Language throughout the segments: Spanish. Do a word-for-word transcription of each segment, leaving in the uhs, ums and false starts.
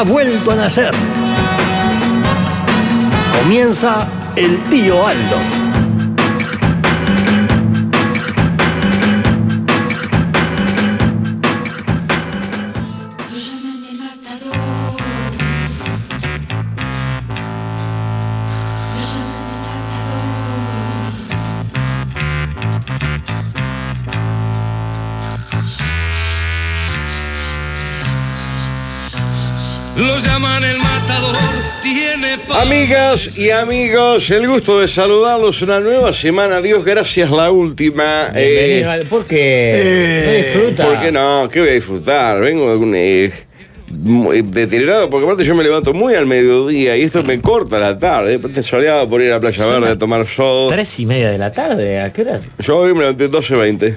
ha vuelto a nacer. Comienza el Tío Aldo. Lo llaman el matador, tiene fama. Amigas y amigos, el gusto de saludarlos una nueva semana. Dios gracias, la última. Eh, ¿Por qué? Eh, no disfruta? ¿Por qué no? ¿Qué voy a disfrutar? Vengo de un... Eh, deteriorado, porque aparte yo me levanto muy al mediodía y esto me corta la tarde. Aparte soleado por ir a la Playa Verde a tomar sol. Tres y media de la tarde, ¿a qué hora? Yo hoy me levanté doce veinte.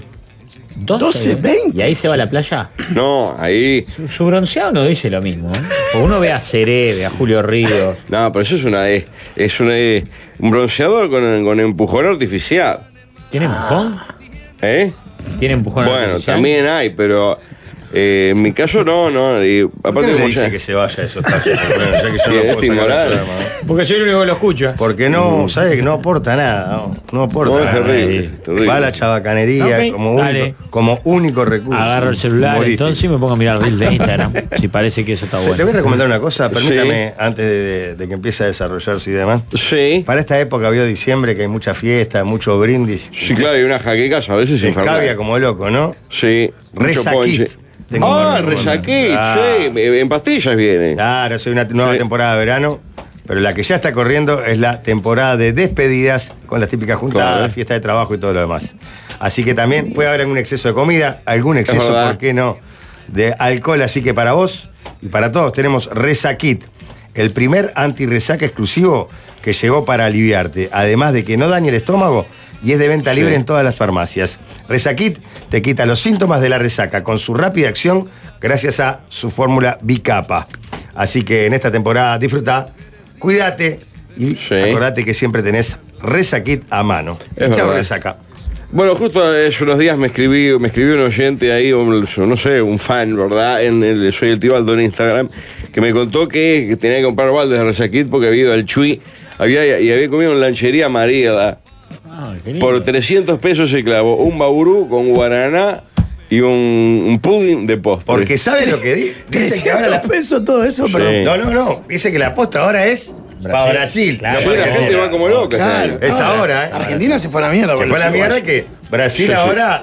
doce veinte. ¿Y ahí se va a la playa? No, ahí... Su, su bronceado no dice lo mismo, ¿eh? Porque uno ve a Ceré, ve a Julio Ríos. No, pero eso es una... Es, es una, es un bronceador con, con empujón artificial. ¿Tiene empujón? ¿Eh? ¿Tiene empujón bueno, artificial? Bueno, también hay, pero... Eh, en mi caso no, no. Y aparte ¿Por qué no le dice ya... que se vaya a esos casos? Ya que yo no puedo inmoral. sacar el programa, ¿no? Porque soy el único que lo escucha. Porque no, ¿sabes? Que no aporta nada. No, no aporta No, es nada. terrible, terrible. Va a la chabacanería Okay, como, único, como único recurso. Agarro el celular humorístico. entonces y me pongo a mirar reels de Instagram. Si parece que eso está bueno. Le voy a recomendar una cosa, permítame, Sí. antes de, de- de que empiece a desarrollarse y demás. Sí. Para esta época, vio diciembre, que hay mucha fiesta, mucho brindis. Sí, claro, y unas jaquecas a veces Se infernales. escabia como loco, ¿no? Sí. Mucho Resaquit. ponche. Tengo Ah, que recomendar. resaquit, Ah. sí. En pastillas viene. Claro, es una nueva Sí. temporada de verano, pero la que ya está corriendo es la temporada de despedidas con las típicas juntadas, Claro. fiesta de trabajo y todo lo demás. Así que también puede haber algún exceso de comida, algún exceso, verdad. ¿por qué no?, de alcohol. Así que para vos y para todos tenemos Resaquit, el primer anti-resaca exclusivo que llegó para aliviarte, además de que no dañe el estómago y es de venta libre Sí. en todas las farmacias. Resaquit te quita los síntomas de la resaca con su rápida acción gracias a su fórmula Bicapa. Así que en esta temporada disfruta, cuídate y Sí. acordate que siempre tenés Resaquit a mano. Es Chau, verdad. resaca. Bueno, justo hace unos días me escribí, me escribió un oyente ahí, un- no sé, un fan, ¿verdad? En el Soy el Tío Aldo en Instagram, que me contó que, que tenía que comprar baldes de Resaquit porque había ido al Chuy había, y había comido en lanchería Mariela. Ah, qué lindo. Por trescientos pesos se clavó un baburú con guaraná y un, un pudding de postre. Porque ¿sabe lo que di- dice? Que ahora la... pesos todo eso, Sí. perdón. No, no, no. Dice que la posta ahora es para Brasil. Claro, no Sí, para la gente Argentina. va como loca. Claro. ¿sabes? Es ahora, ¿eh? Argentina se fue a la mierda. Se por fue a la los mierda uruguayos. que Brasil Sí, sí. ahora...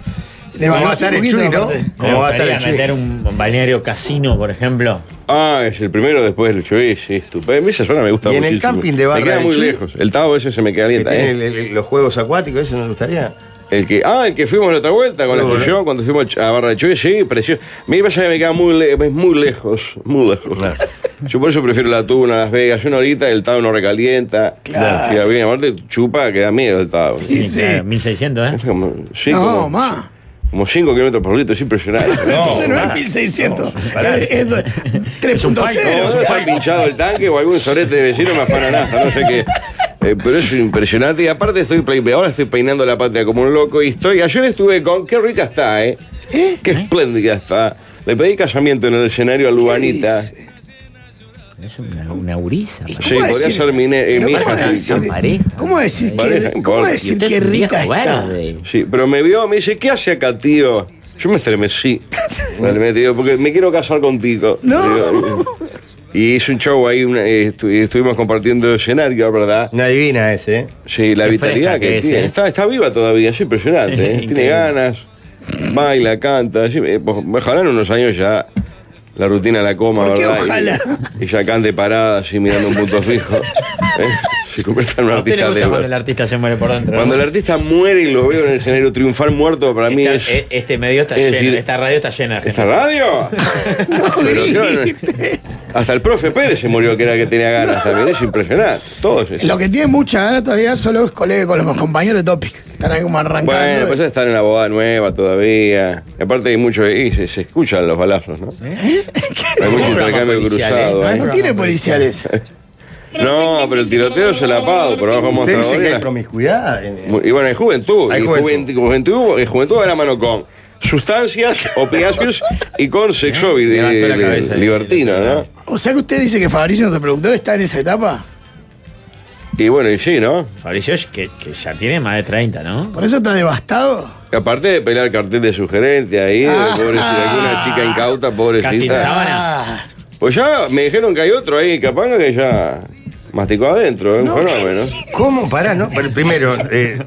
Le ¿Cómo va a hace estar el poquito, Chuy, no? aparte. Me ¿Cómo va a estar el gustaría meter Chuy? un balneario casino, por ejemplo. Ah, es el primero después del Chuy, sí, estupendo. Esa zona me gusta Y en muchísimo. el camping de Barra Me queda del muy Chuy, lejos. El Tao ese se me queda Que calienta, tiene ¿eh? el- el- los juegos acuáticos, ¿eso no le gustaría? El que, ah, el que fuimos la otra vuelta con Sí, la bueno. excursión, cuando fuimos a Barra de Chuy, sí, precioso. A mí me pasa que me queda muy, le- es muy lejos, muy lejos. Claro. Yo por eso prefiero la Tuna, Las Vegas, una horita, el Tao no recalienta. Claro. Si bien, aparte chupa, que da miedo el Tao. Sí, sí. Claro, mil seiscientos, ¿eh? Es como, sí, No, como, más. como cinco kilómetros por litro, es impresionante. Entonces no es más. mil seiscientos. No, pará. Es, es do- tres punto No, cero. no está pinchado el tanque o algún sorete de vecino me afana nada, no sé qué. Eh, pero es impresionante. Y aparte estoy pe- ahora estoy peinando la patria como un loco y estoy. Ayer estuve con. Qué rica está, ¿eh? ¿Eh? Qué espléndida está. Le pedí casamiento en el escenario a Luanita. dice? Es una, una gurisa. ¿Y Sí, cómo podría decir- ser mi, ne- eh, pero mi cómo hija. decir- sí. pareja. ¿Cómo decir Pareja, que, ¿cómo importa. Y decir usted qué es un rica viejo está? verde. Sí, pero me vio, me dice, ¿qué hace acá, tío? Yo me estremecí. Realmente, digo, porque me quiero casar contigo. No. Digo, y hice un show ahí, una- eh, estu- y estuvimos compartiendo escenario, ¿verdad? Una divina ese, ¿eh? Sí, la Qué vitalidad fresca que, que es, tiene. ¿eh? Está, está viva todavía, es impresionante. Sí, ¿eh? Tiene increíble. ganas, baila, canta. Sí, eh, pues, ojalá en unos años ya la rutina la coma, ¿Por qué ¿verdad? Y- ojalá? Y, ya cante parada, así mirando un punto fijo. ¿eh? Se convierta en un ¿A usted le artista gusta de cuando el artista se muere por dentro? Cuando ¿no? el artista muere y lo veo en el escenario triunfal muerto, para mí Esta- es. eh, Este medio está es lleno, decir, esta radio está llena de gente. ¿Esta radio? Pero, ¿qué? Hasta el profe Pérez se murió, que era que tenía ganas también. Es impresionante. Todos eso. Lo que tiene mucha ganas todavía son los colegas con los compañeros de Topic. Que están ahí como arrancando. Bueno, pues están en la boda nueva todavía. Y aparte hay mucho. Y se, se escuchan los balazos, ¿no? ¿Eh? Hay mucho Un programa intercambio policial, cruzado. ¿eh? ¿eh? no tiene policiales. No, pero el tiroteo se la pago, por abajo Usted dice que hay mostradora. promiscuidad. en- en- Y bueno, hay juventud. Hay y juventud. juventud, juventud, eh, juventud de la mano con sustancias, opiáceos y con sexo Levantó la eh, cabeza ahí, libertino, ¿no? O O sea que usted dice que Fabricio, nuestro productor, está en esa etapa. Y bueno, y sí, ¿no? Fabricio, que, que ya tiene más de treinta, ¿no? ¿Por eso está devastado? Y aparte de pelear cartel de sugerencia ahí, Ah. de pobrecita, alguna chica incauta, pobrecita. Castizaba. Ah, Pues ya me dijeron que hay otro ahí, Capanga, que ya masticó adentro, es un No. fenómeno. ¿Cómo? Pará, ¿no? Pero primero, eh,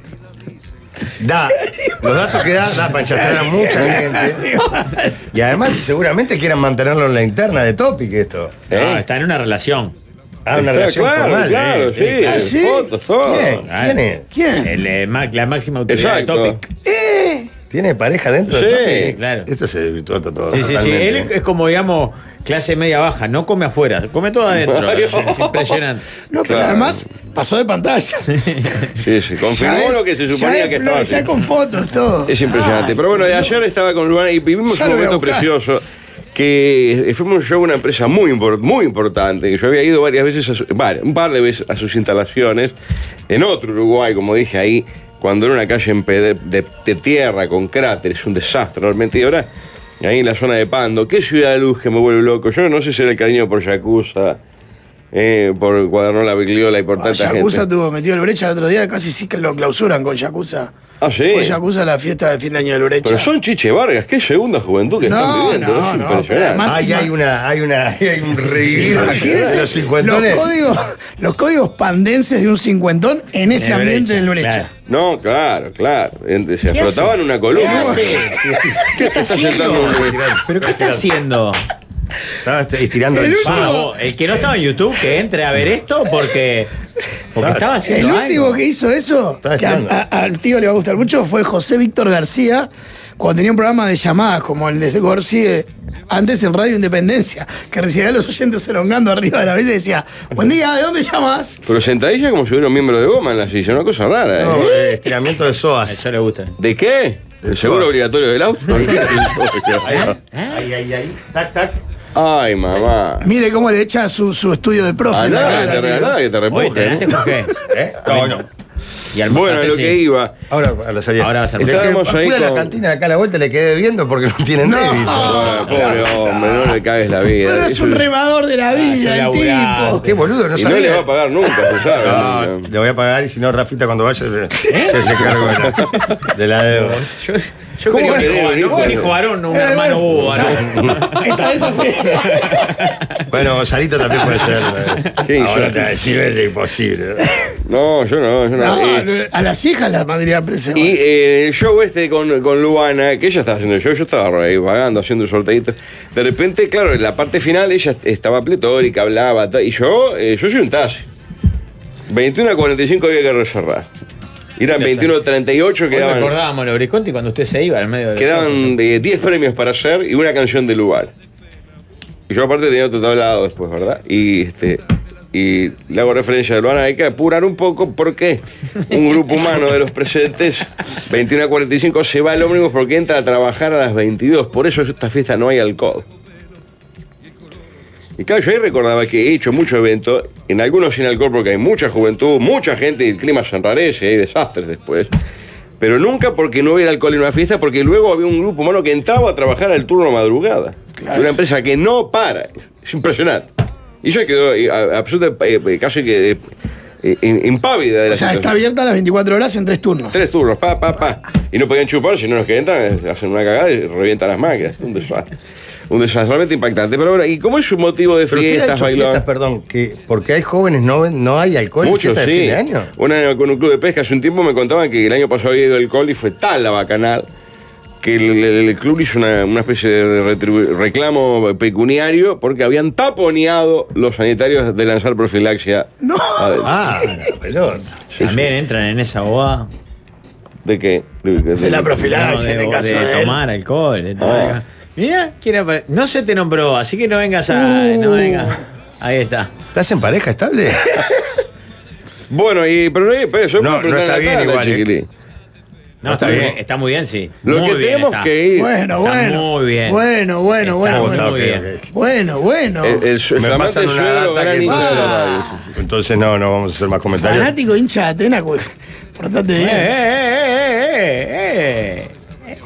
da, los datos que da, da para enchastrar a mucha gente. Y además, seguramente quieran mantenerlo en la interna de Topic esto. No, ¿Eh? está en una relación. Ah, una Está relación claro, formal. claro, eh. sí, Ah, ¿sí? fotos, todo. ¿Quién? ¿Quién es? ¿Quién? El, eh, ma- la máxima autoridad Exacto. de Topic. ¡Eh! ¿Tiene pareja dentro Sí. de Topic? Sí, claro. Esto se desvirtuó todo. Sí, sí, sí. totalmente, Él ¿eh? es como, digamos, clase media baja. No come afuera, come todo adentro. Mario. Es, es impresionante. No, pero Claro. además pasó de pantalla. Sí, sí, confirmó Ya es- lo que se ya suponía es que flo- estaba Ya haciendo. con fotos, todo. Es impresionante. Pero bueno, ayer estaba con Luana y vivimos Ya un lo voy a momento buscar. precioso. Que fuimos un show a una empresa muy, impor- muy importante, que yo había ido varias veces, a su- vale, un par de veces a sus instalaciones, en otro Uruguay, como dije ahí, cuando era una calle en pede- de, de tierra con cráteres, un desastre realmente. Y ahora, ahí en la zona de Pando, qué ciudad de luz que me vuelve loco. Yo no sé si era el cariño por Yakuza, eh, por Cuadernola Bigliola y por Ah, tanta Yakuza gente. tuvo metido el Brecha el otro día, casi sí que lo clausuran con Yakuza. Ah, sí. Fue Yakuza la fiesta de fin de año del Brecha. Pero son Chiche Vargas, qué segunda juventud que No, están viviendo. no, es no, impresionante. pero además- Ay, hay una, hay una, hay un revivir de Imagínese los los cincuentones. códigos, los códigos pandenses de un cincuentón en ese En el ambiente Brecha, del Brecha. claro. No, claro, claro. En- Se ¿Qué frotaban hace? una columna. ¿Qué hace? ¿Qué te está sentando un ¿Pero qué está haciendo? Estaba este- estirando El el último- Ah, paso. vos, el que no estaba en YouTube, que entre a ver esto porque, porque estaba El haciendo último algo. que hizo eso, Está que a- echando. a- al tío le va a gustar mucho, fue José Víctor García, cuando tenía un programa de llamadas como el de Gorsi, eh, antes en Radio Independencia, que recibía a los oyentes elongando arriba de la mesa y decía, buen día, ¿de dónde llamas? Pero sentadilla como si hubiera un miembro de goma en la silla, una cosa rara. ¿eh? No, eh, estiramiento de A psoas. eso le gusta. ¿De qué? ¿El seguro obligatorio del auto? Ahí, ahí, ahí, ahí. Tac, tac. Ay, mamá. Mire cómo le echa su, su estudio de profe. A en la nada, cara, que te tío. regalada, que te Oye, repuje. ¿entrenaste, ¿no? Jorge? ¿Eh? No, no. Y almorzaste, Bueno, a lo sí. que iba. Ahora a la salida. Ahora vas a Es que Estábamos ahí fui a la con- cantina de acá a la vuelta y le quedé viendo porque no tienen No. débito. Ah, pobre hombre, no le cagues la vida. Pero es Eso- un remador de la vida, el laburante. tipo. Qué boludo, no Y no sabía. le va a pagar nunca, se sabe. No, ¿no? le voy a pagar y si no, Rafita cuando vaya se, se hace cargo de la, de la deuda. Yo, yo ¿Cómo quería un querés hijo, venir no, con- un hijo varón, no un Eh, hermano bueno, búbaro. Esta esa fue. Bueno, Gonzalito también puede ser. Sí, Ahora yo- te va a decir es imposible. No, yo no, yo no. No, Eh, a las hijas las mandría presa. Y eh, el show este con, con Luana, que ella estaba haciendo el show, yo estaba ahí vagando, haciendo un sorteito. De repente, claro, en la parte final ella estaba pletórica, hablaba, ta- y yo, eh, yo soy un taxi. veintiuno a cuarenta y cinco había que reservar. Y eran veintiuno a treinta y ocho, Hoy quedaban, recordábamos los Brisconti cuando usted se iba al medio de los quedaban eh, diez premios para hacer y una canción de lugar. Y yo aparte tenía otro tablado después, ¿verdad? Y este y le hago referencia a Luana, hay que apurar un poco porque un grupo humano de los presentes, veintiuno a cuarenta y cinco, se va al ómnibus porque entra a trabajar a las veintidós. Por eso en esta fiesta no hay alcohol. Y claro, yo ahí recordaba que he hecho muchos eventos, en algunos sin alcohol porque hay mucha juventud, mucha gente y el clima se enrarece, hay desastres después. Pero nunca porque no hubiera alcohol en una fiesta, porque luego había un grupo humano que entraba a trabajar al turno madrugada. Es una empresa que no para. Es impresionante. Y yo quedó eh, a- absoluta, eh, casi que eh, in- impávida de la O sea, está situación. abierta las veinticuatro horas en tres turnos. Tres turnos, pa, pa, pa. Y no podían chupar, si no los que entran eh, hacen una cagada y revientan las máquinas. Un desastre. Un desastre realmente impactante. Pero ahora, ¿y cómo es un motivo de Pero usted ha fiestas, hecho bailón? fiestas, perdón, que porque hay jóvenes no, ven- no hay alcohol en Muchos, fiestas de sí. fin de año. Una con un club de pesca hace un tiempo me contaban que el año pasado había ido alcohol y fue tal la bacanal que el, el- el club hizo una, una especie de retribu- reclamo pecuniario porque habían taponeado los sanitarios de lanzar profilaxia. No. adentro. Ah, la pelota. También entran en esa boda. ¿De qué? De, de- De la profilaxia, No, en de, el caso de de él. tomar alcohol. de todo. Ah. Mira, quiere apare- no se te nombró, así que no vengas a. Uh. No vengas. Ahí está. ¿Estás en pareja estable? Bueno, y, pero no, pero eso No, puedo no preguntar está en la bien tarde, igual, ¿eh? chiquilín. No, está bien, está muy bien, sí. Lo Muy que bien tenemos está. que ir. Bueno, Está bueno. muy bien. Bueno, bueno, Está bueno, muy bueno. bien. Ok, ok. Bueno, bueno. El, el, el Me flamante pasan una suegro, data gran que- hincha de la Ah. radio. Entonces no, no vamos a hacer más comentarios. Fanático hincha de Atena, güey. Portate Eh, bien. eh, eh, eh, eh, eh,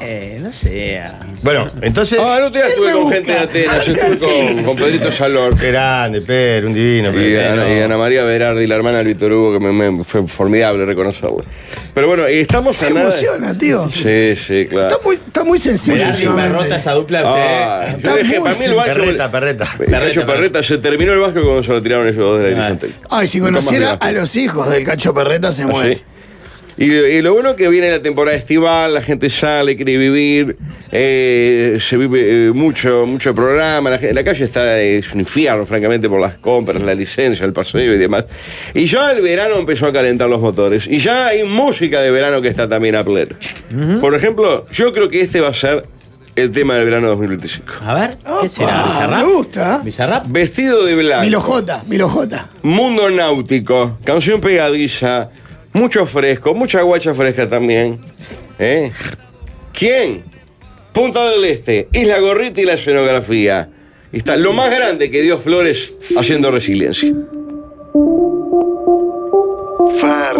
no sea. Bueno, entonces. Ah, no te estuve con gente de Atenas, estuve con, con Pedrito Salor. Qué grande, Pedro, un divino. Y Pedro. Ana, y Ana María Berardi, la hermana del Víctor Hugo, que me, me fue formidable reconocerlo. Pero bueno, y estamos Se a nada. emociona, tío. Sí, sí, claro. Está muy, está muy sensible. Berardi y últimamente. Perrota, esa dupla. Ah, usted- yo dejé, para mí el básquet. Perreta, perreta. El Cacho Perreta, se terminó el básquet cuando se lo tiraron ellos dos de la Ah. Dirigente. Ay, si Nunca más conociera vi básquet. a los hijos del Cacho Perreta se muere. Sí. Y, y lo bueno que viene la temporada estival, la gente sale, quiere vivir, eh, se vive eh, mucho, mucho programa, la, gente- la calle está, eh, es un infierno, francamente, por las compras, la licencia, el paseo y demás. Y ya el verano empezó a calentar los motores. Y ya hay música de verano que está también a pleno. Por ejemplo, yo creo que este va a ser el tema del verano dos mil veinticinco. A ver, ¿qué será? Ah, ¿Bizarrap? me gusta. ¿Bizarrap? Vestido de blanco. Milo J, Milo J. Mundo náutico, canción pegadiza, mucho fresco, mucha guacha fresca también. ¿Eh? ¿Quién? Punta del Este, Isla Gorriti y la escenografía. Y está lo más grande que dio Flores haciendo resiliencia. Fer,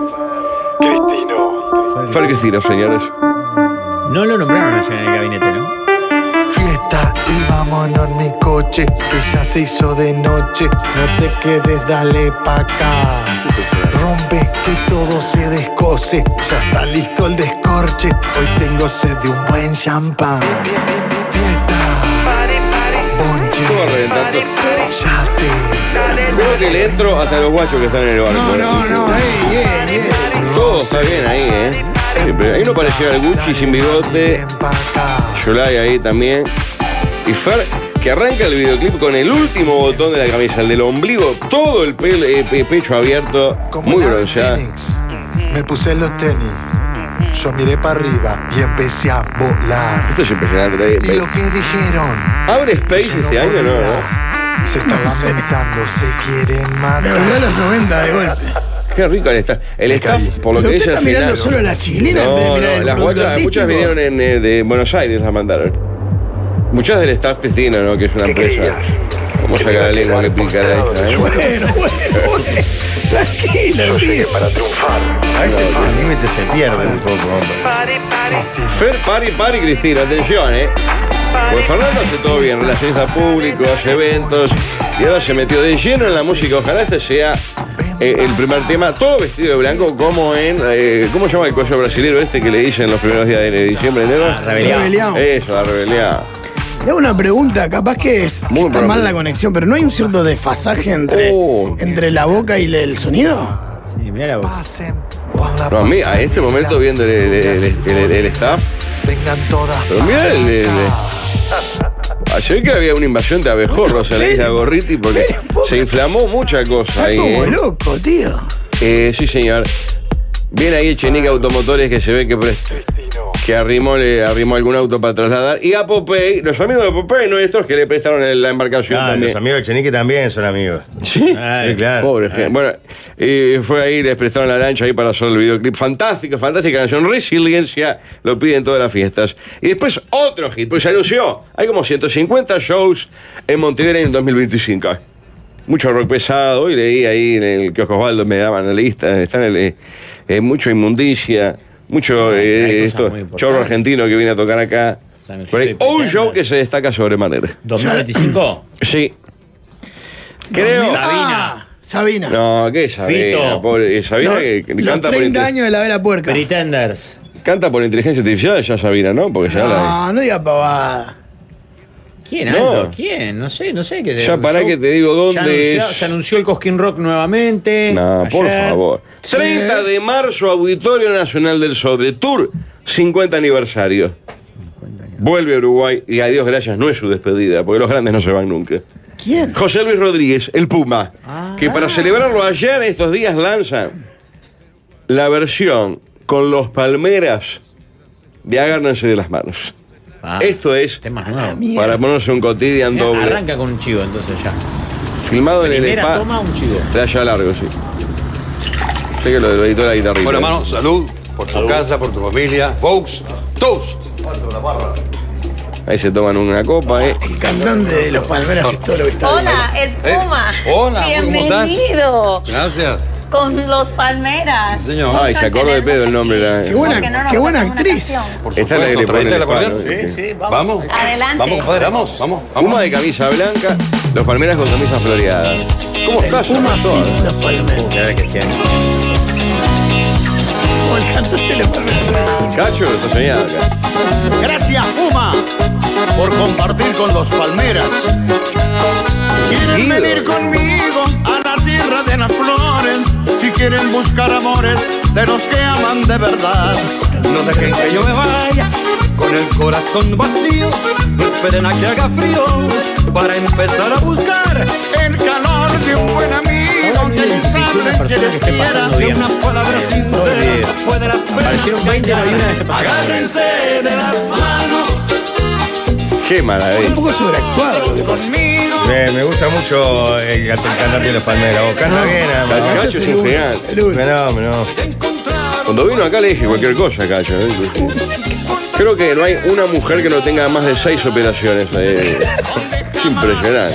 Cristino. Fer Cristina, señores. No lo nombraron ayer en el gabinete, ¿no? Fiesta y vámonos en mi coche, que ya se hizo de noche. No te quedes, dale pa' acá. Rompe que todo se descoce, ya está listo el descorche. Hoy tengo sed de un buen champán. Fiesta, bonche, ¿Cómo reventando? yate. Creo que le entro hasta los guachos que están en el barco. No, no, no, ey, ey, ey. Todo está bien ahí, ¿eh? Siempre. Ahí no parecía el Gucci sin bigote. Ven pa' acá. Yolai ahí también. Y Fer, que arranca el videoclip con el último botón de la camisa, el del ombligo, todo el pelo, eh, pe- pecho abierto, Como muy Larry bronceado. Phoenix, me puse los tenis, yo miré para arriba y empecé a volar. Esto es impresionante. Y lo que dijeron, ¿Abre Space yo no este año? No, podía. no. Se están lamentando, se quieren Me matar. volvió a los noventa de golpe. Qué rico el staff. El Me staff, caí. por lo Pero que usted dice está al mirando final, solo ¿no? las chiquilinas en vez de No, mirar no, el las producto guachas, muchas artístico. vinieron en, eh, de Buenos Aires, las mandaron. Muchas del staff Cristina, ¿no? Que es una empresa. Vamos a sacar la lengua que picar ahí. ¿eh? Bueno, bueno, bueno. Tranquilo, tío. Para triunfar. A veces el límite se pierde un poco, hombre. Fer, pari, pari, Cristina, atención, ¿eh? Pues Fernando hace todo bien, relaciones a público, hace eventos, y ahora se metió de lleno en la música. Ojalá este sea eh, el primer tema, todo vestido de blanco, como en. Eh, ¿Cómo se llama el coche brasilero este que le dicen los primeros días de diciembre, enero? Rebelión. Rebelión. Eso, la rebelión. Le hago una pregunta, capaz que es que Muy está probable. mal la conexión, pero ¿no hay un cierto desfasaje entre, Oh. entre la boca y el sonido? Sí, mirá la boca. Pasen por la No, a mí, a este pasarela. momento, viendo el, el- el- el- el staff, Vengan todas. pero mira el. el- para Ah, se ve que había una invasión de abejorros en la isla Gorriti porque Pero, pobre- se inflamó mucha cosa Está ahí. como ¿eh? loco, tío. Eh, sí, señor. Viene ahí el Chenique Automotores que se ve que, pre- que arrimó, le arrimó algún auto para trasladar. Y a Popey, los amigos de Popey nuestros que le prestaron el- la embarcación Ah, también. los amigos de Chenique también son amigos. Sí, Ah, Sí, claro. pobre gente. Bueno, eh, fue ahí, les prestaron la lancha ahí para hacer el videoclip. Fantástico, fantástica canción. Resiliencia, lo piden todas las fiestas. Y después otro hit, pues se anunció. Hay como ciento cincuenta shows en Montevideo en dos mil veinticinco. Mucho rock pesado. Hoy leí ahí en el kiosco Osvaldo, me daban la lista. Está en el, eh, mucho inmundicia, mucho eh, hay cosas esto, muy importantes. chorro argentino que viene a tocar acá. San Por ahí, José un Pretender. show que se destaca sobremanera. ¿dos mil veinticinco? Sí. Creo. Ah, Sabina. No, ¿qué es Sabina? Fito. Pobre, eh, Sabina Los, que, que los canta, por treinta inte- años de la vera puerca. Pretenders. canta por inteligencia artificial, ya Sabina, ¿no? Porque ya la. No, no diga pavada. ¿Quién, No. Aldo? ¿Quién? No sé, no sé. qué Ya pará que te digo dónde Ya anunció- es. Se anunció el Cosquín Rock nuevamente. No, por ayer. favor. Sí. treinta de marzo, Auditorio Nacional del Sodre. Tour, cincuenta aniversario. Vuelve a Uruguay y a Dios gracias, no es su despedida, porque los grandes no se van nunca. ¿Quién? José Luis Rodríguez, el Puma, que para celebrarlo ayer, estos días, lanza la versión con los Palmeras de Agárrense de las Manos. Ah, Esto es temas nuevos. mierda. para ponerse un cotidian Mirá, doble. arranca con un chivo entonces ya. Filmado en el Primera spa. toma, un chivo. Playa Largo, sí. Sé que lo editó la guitarrita. Bueno, hermano, salud por tu casa, por tu familia. Folks, toast. Ahí se toman una copa, ¿eh? El cantante de los Palmeras es todo lo que está Hola, el Puma. Eh, hola, ¿cómo estás? Bienvenido. Gracias. con los Palmeras. Señor. Ay, se acordó de pedo el nombre. La... Qué buena, Porque no nos qué buena tocamos una actriz. canción. Por Esta es la que le supuesto, pone ¿traíste el el acordeón? palo. Sí, sí, vamos. Adelante. Vamos, compadre, vamos, vamos. vamos. Puma de camisa blanca, los Palmeras con camisa floreada. ¿Cómo estás? Puma Pastor? Fit, los Palmeras. Claro que sí. Como el cantante de los Palmeras. Cacho, está soñado acá. Gracias, Puma, por compartir con los Palmeras. Si quieren Ídolo. venir conmigo a la tierra de las flores, si quieren buscar amores de los que aman de verdad, No dejen que yo me vaya con el corazón vacío. No esperen a que haga frío para empezar a buscar el calor de un buen amigo que les hable, que les quiera. de una palabra sincera. Puede las Parecieron veinte marinas que pasaron. agárrense de las manos. Qué Un maravilla. poco sobreactuado. lo que pasa. Me, me gusta mucho el, el cantante de los Palmeras. O canta bien, además. Cacho Ese es el un uno, gigante. el uno. Fenómeno. Cuando vino acá le dije cualquier cosa, Cacho. ¿eh? Creo que no hay una mujer que no tenga más de seis operaciones. eh. Es impresionante.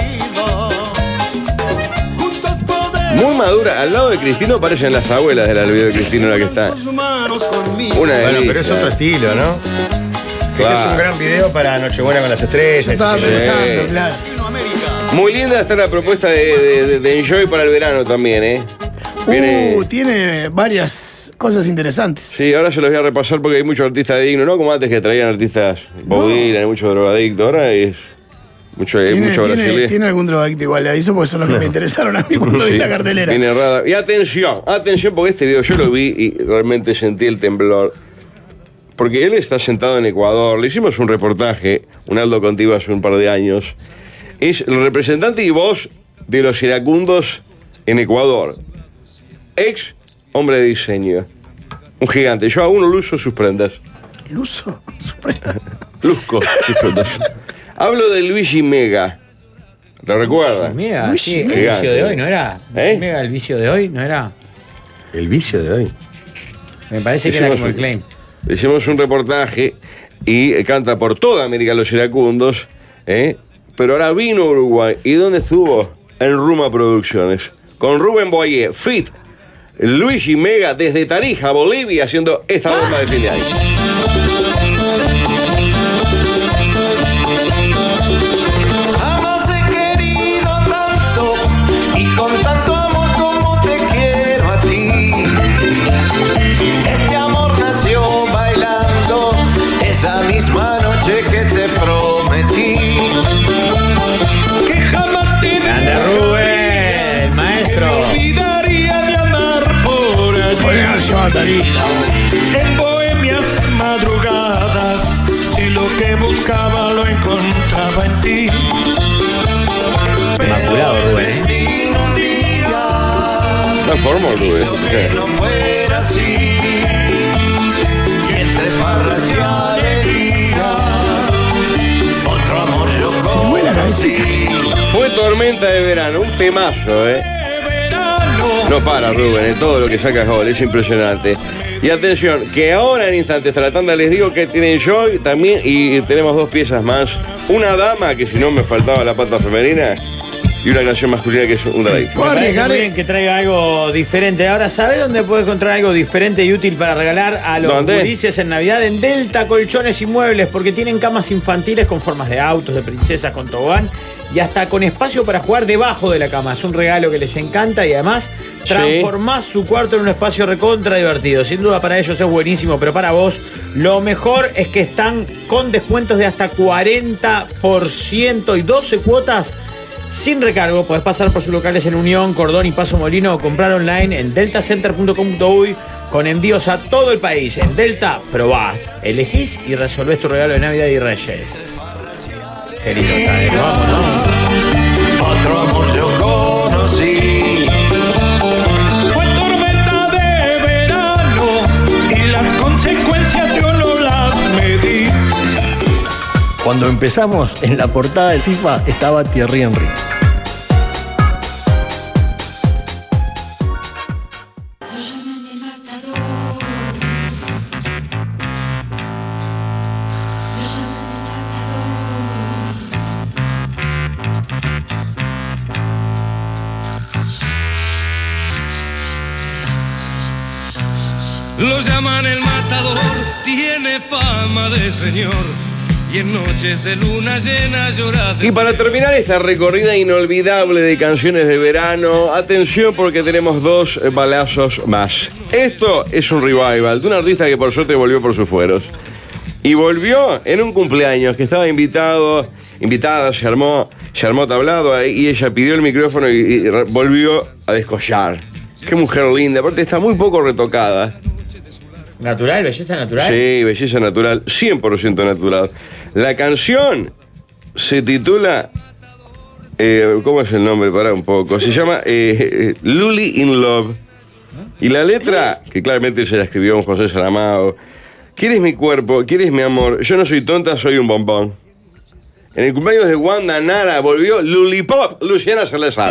Muy madura. Al lado de Cristino parecen las abuelas de la video de Cristino la que está. Una Bueno, delicia. pero es otro estilo, ¿no? Claro. Este es un gran video para Nochebuena con las estrellas. Yo estaba Sí. pensando, claro. Muy linda está la propuesta de, de- de- de Enjoy para el verano también, ¿eh? Viene- Uh, tiene varias cosas interesantes. Sí, ahora se los voy a repasar porque hay muchos artistas dignos, ¿no? Como antes que traían artistas Boudin, hay muchos drogadictos, ahora es mucho, hay ¿Tiene, mucho tiene, brasileño. tiene algún drogadicto igual, le aviso porque son los que me interesaron a mí cuando vi Sí, la cartelera. tiene rada. Y atención, atención porque este video yo lo vi y realmente sentí el temblor. Porque él está sentado en Ecuador, le hicimos un reportaje, un Aldo contigo hace un par de años. Es el representante y voz de los iracundos en Ecuador. Ex hombre de diseño. Un gigante. Yo aún no luzo sus prendas. Luso. Luzco sus prendas. Hablo de Luigi Mega. ¿Lo recuerda? Mega, Uy, sí, el gigante. vicio de hoy, ¿no era? ¿Eh? Mega, el vicio de hoy, ¿no era? El vicio de hoy. Me parece que era Hicimos como el un- claim. Hicimos un reportaje y eh, canta por toda América los iracundos, ¿eh? Pero ahora vino a Uruguay. ¿Y dónde estuvo? En Ruma Producciones. Con Rubén Boyer, Fit, Luigi Mega desde Tarija, Bolivia, haciendo esta bomba de fin de año. Jamás he querido tanto y con tanto amor como te quiero a ti. Este amor nació bailando esa misma noche que te prometí. Que jamás te Grande Rubén, el maestro. olvidaría de andar por allí. En bohemias madrugadas, y lo que buscaba lo encontraba en ti. Inmaculado, Rubén, ¿eh? Destino un día Transformó, que Rubén. no fuera así. Y entre farras y alegrías, otro amor yo conocí. Fue Tormenta de Verano, un temazo, ¿eh? No para, Rubén, en todo lo que saca gol, es impresionante. Y atención, que ahora en instantes a la tanda les digo que tienen Joy también y tenemos dos piezas más. Una dama, que si no me faltaba la pata femenina, y una canción masculina que es un deleite. ¿Puedo Me parece arriesgar? muy bien que traiga algo diferente. Ahora, ¿sabés dónde puedes encontrar algo diferente y útil para regalar a los ¿Dónde? gurises en Navidad? En Delta Colchones y Muebles, porque tienen camas infantiles con formas de autos, de princesas, con tobogán y hasta con espacio para jugar debajo de la cama. Es un regalo que les encanta y además transformás su cuarto en un espacio recontra divertido. Sin duda para ellos es buenísimo, pero para vos lo mejor es que están con descuentos de hasta cuarenta por ciento y doce cuotas sin recargo. Podés pasar por sus locales en Unión, Cordón y Paso Molino o comprar online en deltacenter punto com punto uy con envíos a todo el país. En Delta probás, elegís y resolvés tu regalo de Navidad y Reyes. Qué lindo está, ¿eh? Vamos, ¿no? Otro amor yo conocí. Fue tormenta de verano y las consecuencias yo no las medí. Cuando empezamos, en la portada de FIFA estaba Thierry Henry. lo llaman el matador, tiene fama de señor. Y en noches de luna llena llora de... Y para terminar esta recorrida inolvidable de canciones de verano, atención porque tenemos dos balazos más. Esto es un revival de un artista que por suerte volvió por sus fueros. Y volvió en un cumpleaños que estaba invitado, invitada, se armó, se armó tablado ahí, y ella pidió el micrófono y, y volvió a descollar. Qué mujer linda, aparte está muy poco retocada. ¿Natural? ¿Belleza natural? Sí, belleza natural, cien por ciento natural. La canción se titula... Eh, ¿Cómo es el nombre? Pará un poco. Se llama eh, Luli in Love. Y la letra, que claramente se la escribió un José Saramago. ¿Quieres mi cuerpo? ¿Quieres mi amor? Yo no soy tonta, soy un bombón. En el cumpleaños de Wanda Nara volvió Luli Pop, Luciana Salazar.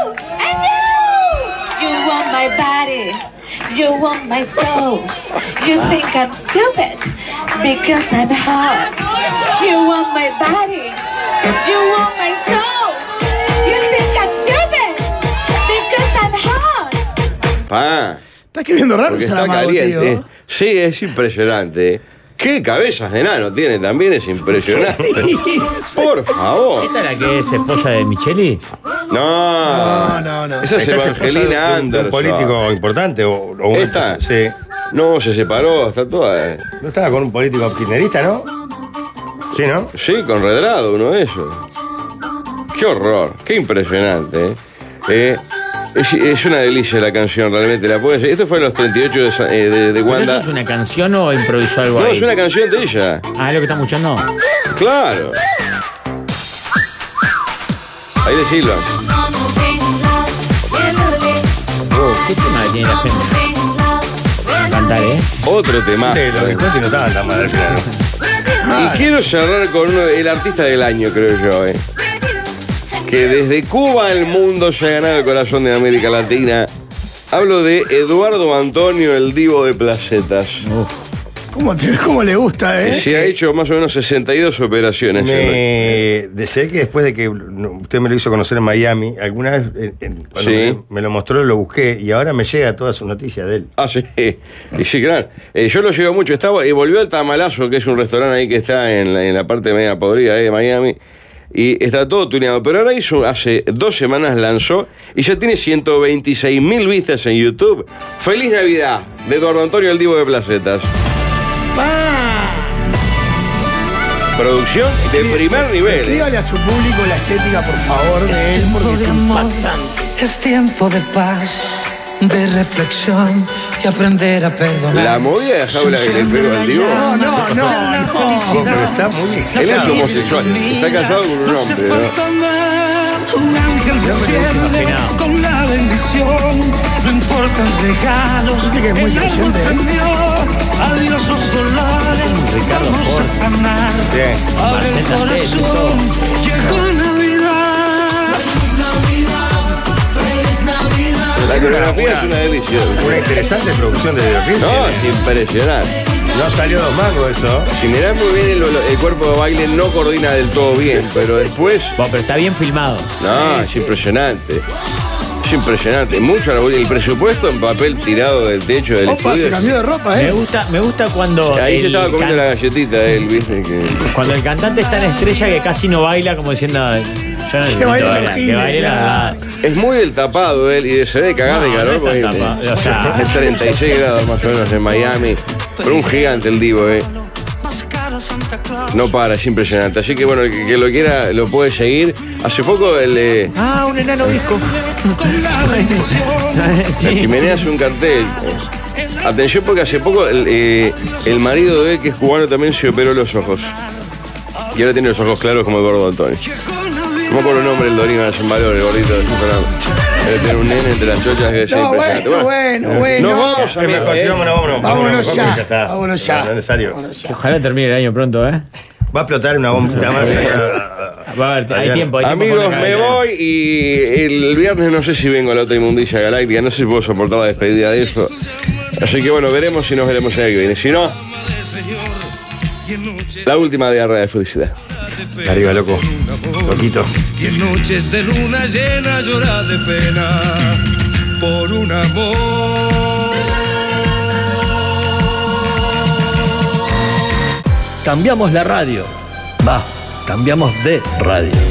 You want my body, you want my soul. You think I'm stupid because I'm hot. You want my body, you want my soul. You think I'm stupid because I'm hot. Pa. Está escribiendo raro Porque está Saramago, caliente. tío. Sí, es impresionante. Qué cabezas de nano tiene también, es impresionante. Por favor. ¿Esta es la que es esposa de Micheli? No, No, no, no. esa es Esta es esposa de un- Evangelina de un Anderson. político importante o, o una- ¿Esta? Sí. No, se separó, está toda. ¿No estaba con un político kirchnerista, no? Sí, ¿no? Sí, con Redrado, uno de ellos. Qué horror, qué impresionante. ¿eh? Eh, es, es una delicia la canción, realmente. La puedes. Esto fue en los treinta y ocho de, Sa- eh, de, de ¿Pero eso Wanda. es una canción o improvisó algo No, ahí? es una canción de ella. Ah, ¿es lo que estamos escuchando? Claro. Ahí le silban. Oh, ¿qué tema tiene la gente? Cantar, ¿eh? Otro tema. Sí, los descuentos no estaban tan mal al final, ¿no? Y quiero cerrar con uno, el artista del año, creo yo, ¿eh? Que desde Cuba al mundo se ha ganado el corazón de América Latina. Hablo de Eduardo Antonio, el divo de Placetas. ¿Cómo, te- cómo le gusta, eh? Se ha hecho más o menos sesenta y dos operaciones. Me deseé que después de que no, usted me lo hizo conocer en Miami, alguna vez eh, eh, cuando Sí. me, me lo mostró, lo busqué y ahora me llega toda su noticia de él. Ah, sí. Y sí, claro. Eh, yo lo llevo mucho. Estaba, y volvió al Tamalazo, que es un restaurante ahí que está en la, en la parte media podrida ahí de Miami. Y está todo tuneado. Pero ahora hizo, hace dos semanas lanzó y ya tiene ciento veintiséis mil vistas en YouTube. ¡Feliz Navidad! De Eduardo Antonio, el divo de Placetas. Producción de primer nivel. ¿eh? Dígale a su público la estética, por favor, de él, porque es impactante. Es tiempo de paz, de reflexión y aprender a perdonar. La movida de jaula que le pegó al divo. No, no, no, no. Pero está muy Él es homosexual. Está casado con un hombre, ¿no? Un ángel desciende con la bendición. No importan regalos. Dice que es muy el árbol creyente, ¿eh? prendió. Adiós los solares. Ricardo Vamos Ford. a sanar. Bien. Abre el Marcela Cete, todo. corazón. Llegó Navidad. La coreografía es una delicia. Una interesante producción de videoclip. No, es impresionante. No salió dos mangos eso. Si mirás muy bien el, el cuerpo de baile no coordina del todo bien, pero después. Bueno, pero está bien filmado. No, es impresionante. Es impresionante. Mucho el presupuesto en papel tirado del techo del Opa, se estudio. cambió de ropa, Me eh. gusta, me gusta cuando. Ahí el se estaba comiendo can- la galletita él, viste que. Cuando el cantante está en estrella que casi no baila, como diciendo. Yo no necesito baile bailar, los que giles, baile la claro. verdad. Es muy del tapado él y se debe cagar No, de calor no porque está tapado, o sea- es treinta y seis grados más o menos en Miami. Pero un gigante el divo, eh. No para, es impresionante. Así que bueno, el que, que lo quiera lo puede seguir. Hace poco el, eh, Ah, un enano disco. la chimenea hace un cartel. Atención porque hace poco el, eh, el marido de él, que es cubano, también se operó los ojos. Y ahora tiene los ojos claros como Eduardo Antonio. No me acuerdo el nombre del Dorino, es un valor, el gordito. Debe tener un nene entre las chochas que es No, impresionante. bueno, bueno, bueno. Nos vamos, Es amigos. mejor, sí, ¿eh? vámonos, vámonos. Vámonos mejor, ya, porque está. vámonos ya. No es necesario. Ojalá termine el año pronto, ¿eh? Va a explotar una bombita más. Va a haber, hay tiempo, hay tiempo. Amigos, para me calentar. voy y el viernes no sé si vengo a la otra inmundicia galáctica, no sé si puedo soportar la despedida de eso. Así que bueno, veremos si nos veremos el año que viene. Si no, la última diarrea de felicidad. Arriba, loco. Loquito. Y en noches de luna llena llora de pena por un amor. cambiamos la radio. Va, cambiamos de radio.